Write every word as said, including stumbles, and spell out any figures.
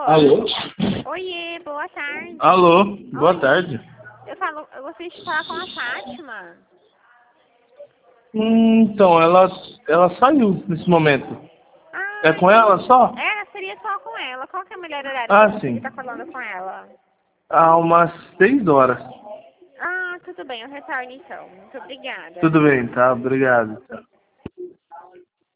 Alô? Oiê, boa tarde. Alô, boa Oi. tarde. Eu, falo, eu gostaria de falar com a Fátima. Hum, então, ela, ela saiu nesse momento. Ah, É com ela só? é, seria só com ela. Qual que é o melhor horário Ah, que você sim. estar falando com ela? Há umas seis horas. Ah, tudo bem, eu retorno então. Muito obrigada. Tudo bem, tá? Obrigado.